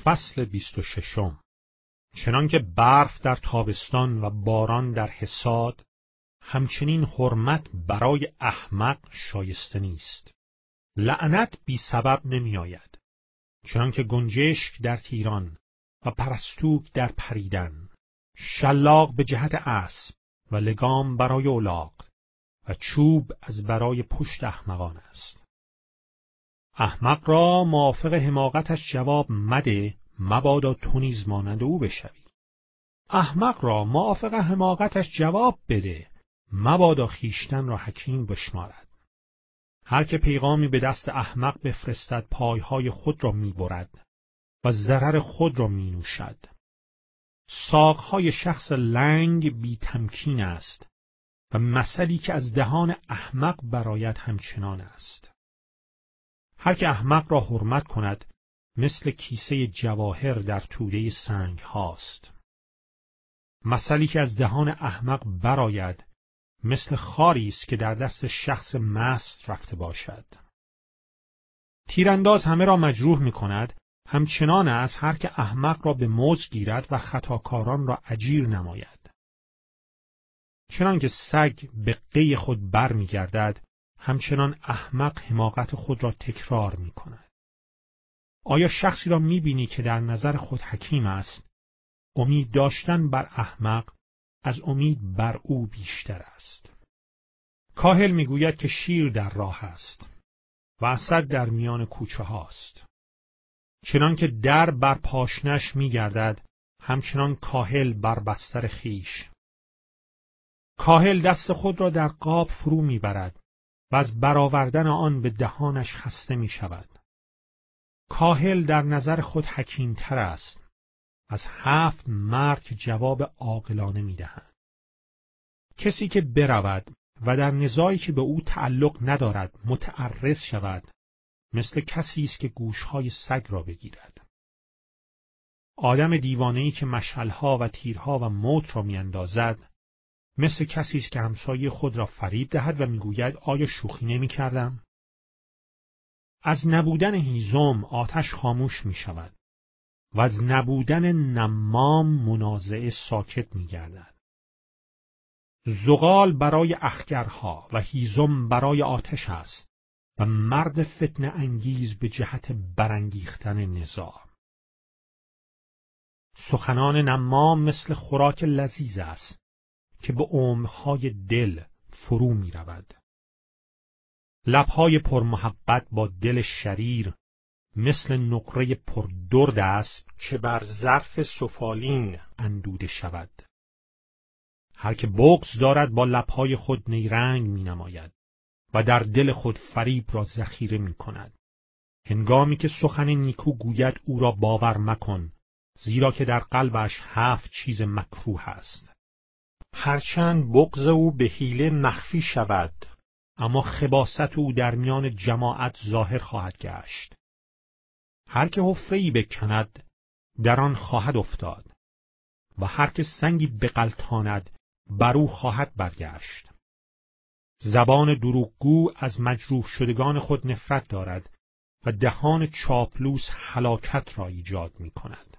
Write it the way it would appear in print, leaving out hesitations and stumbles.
فصل 26. چنان که برف در تابستان و باران در حصاد، همچنین حرمت برای احمق شایسته نیست. لعنت بی سبب نمی آید. چنان که گنجشک در تیران و پرستوک در پریدن، شلاق به جهت اسب و لگام برای الاغ و چوب از برای پشت احمقان است. احمق را موافق حماقتش جواب مده، مبادا تو نیز مانند او بشوی. احمق را موافق حماقتش جواب بده، مبادا خویشتن را حکیم بشمارد. هر که پیغامی به دست احمق بفرستد پایهای خود را میبرد و ضرر خود را مینوشد. ساقهای شخص لنگ بی تمکین است و مثلی که از دهان احمق برآید همچنان است. هر که احمق را حرمت کند مثل کیسه جواهر در توده سنگ هاست. مثلی که از دهان احمق برآید مثل خاری است که در دست شخص مست رفته باشد. تیرانداز همه را مجروح می کند، همچنان است هر که احمق را به موج گیرد و خطاکاران را اجیر نماید. چنان که سگ به قی خود بر می گردد، همچنان احمق حماقت خود را تکرار می کند. آیا شخصی را می بینی که در نظر خود حکیم است؟ امید داشتن بر احمق از امید بر او بیشتر است. کاهل می گوید که شیر در راه است و اسد در میان کوچه هاست. چنان که در بر پاشنش می گردد، همچنان کاهل بر بستر خیش. کاهل دست خود را در قاب فرو می برد و از برآوردن آن به دهانش خسته می شود. کاهل در نظر خود حکیمتر است از 7 مرد که جواب عاقلانه می دهند. کسی که برود و در نزاعی که به او تعلق ندارد متعرض شود، مثل کسی است که گوشهای سگ را بگیرد. آدم دیوانه‌ای که مشعل‌ها و تیرها و موت را می‌اندازد، مثل کسی است که همسایه خود را فریب دهد و میگوید آیا شوخی نمی‌کردم؟ از نبودن هیزم آتش خاموش می‌شود و از نبودن نمام منازعه ساکت می‌گردد. زغال برای اخگرها و هیزم برای آتش است و مرد فتنه انگیز به جهت برانگیختن نزاع. سخنان نمام مثل خوراک لذیذ است که به عمق‌های دل فرو می رود. لب‌های پرمحبت با دل شریر مثل نقره پردرد است که بر ظرف سفالین اندوده شود. هر که بغض دارد با لب‌های خود نیرنگ می نماید و در دل خود فریب را ذخیره می کند. هنگامی که سخن نیکو گوید او را باور مکن، زیرا که در قلبش 7 چیز مکروه است. هرچند بغض او به حیله مخفی شود، اما خباثت او در میان جماعت ظاهر خواهد گشت. هر که حفره‌ای بکند، در آن خواهد افتاد و هر که سنگی بغلطاند، بر او خواهد برگشت. زبان دروغگو از مجروح شدگان خود نفرت دارد و دهان چاپلوس هلاکت را ایجاد می کند.